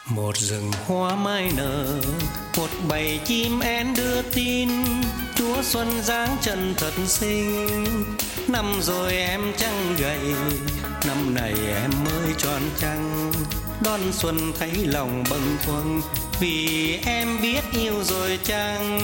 Một rừng hoa mai nở, một bầy chim én đưa tin, Chúa Xuân giáng trần thật xinh. Năm rồi em trăng gầy, năm này em mới tròn trăng. Đón xuân thấy lòng bâng khuâng, vì em biết yêu rồi chăng.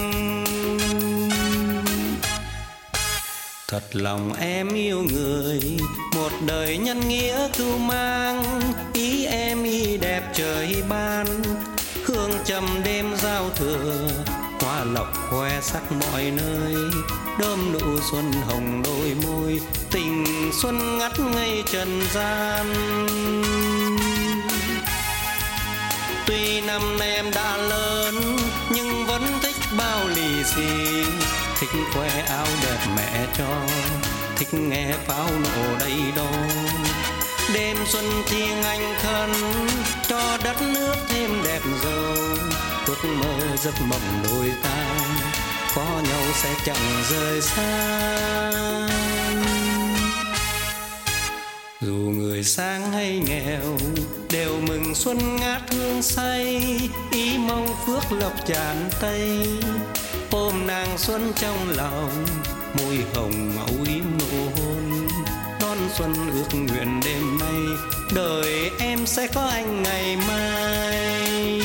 Thật lòng em yêu người, một đời nhân nghĩa cưu mang. Ý em y đẹp trời ban, hương trầm đêm giao thừa, hoa lộc khoe sắc mọi nơi. Đơm nụ xuân hồng đôi môi, tình xuân ngắt ngây trần gian. Tuy năm nay em đã lớn, nhưng vẫn thích bao lì xì. Thích khoe áo đẹp mẹ cho, thích nghe pháo nổ đây đó. Đêm xuân thiêng anh khấn, cho đất nước thêm đẹp giàu. Ước mơ giấc mộng đôi ta, có nhau sẽ chẳng rời xa. Dù người sang hay nghèo, đều mừng xuân ngát hương say. Ý mong phước lộc tràn tay, ôm nàng xuân trong lòng, môi hồng âu yếm nụ hôn. Đón xuân ước nguyện đêm nay, đời em sẽ có anh ngày mai.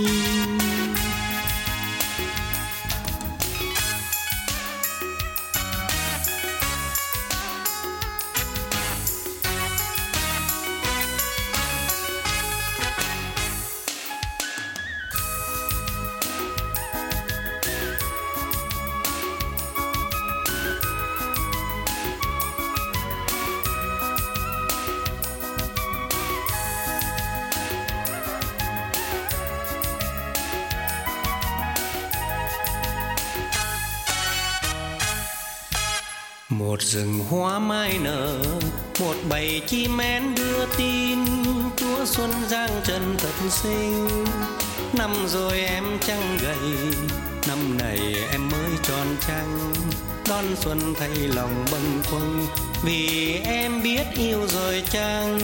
Một rừng hoa mai nở, một bầy chim én đưa tin, Chúa Xuân giáng trần thật xinh. Năm rồi em trăng gầy, năm này em mới tròn trăng. Đón xuân thấy lòng bâng khuâng, vì em biết yêu rồi chăng.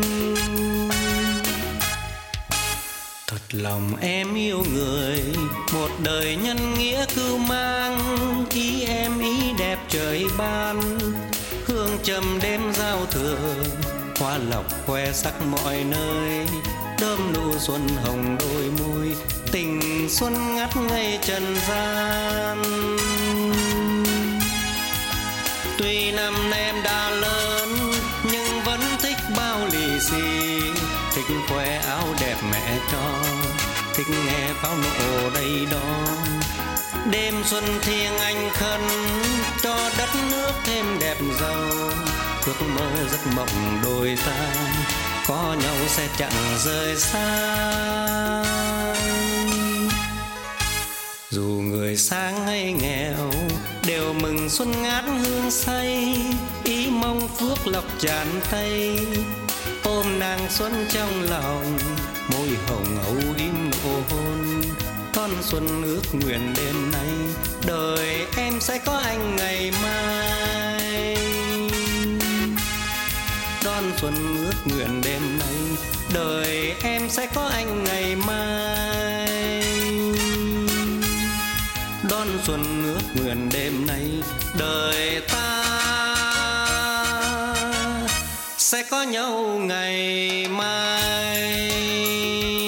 Thật lòng em yêu người, một đời nhân nghĩa cưu mang. Ý em ý đẹp trời ban, hương trầm đêm giao thừa, hoa lộc khoe sắc mọi nơi. Đơm nụ xuân hồng đôi môi, tình xuân ngắt ngây trần gian. Tuy năm nay em đã lớn, nhưng vẫn thích bao lì xì. Thích khoe áo đẹp mẹ cho, thích nghe pháo nổ đây đó. Đêm xuân thiêng anh khấn, cho đất nước thêm đẹp giàu. Ước mơ giấc mộng đôi ta, có nhau sẽ chẳng rời xa. Dù người sang hay nghèo, đều mừng xuân ngát hương say. Ý mong phước lộc tràn tay, ôm nàng xuân trong lòng, môi hồng âu yếm nụ hôn. Đón xuân ước nguyện đêm nay, đời em sẽ có anh ngày mai. Đón xuân ước nguyện đêm nay, đời em sẽ có anh ngày mai. Đón xuân ước nguyện đêm nay, đời ta sẽ có nhau ngày mai.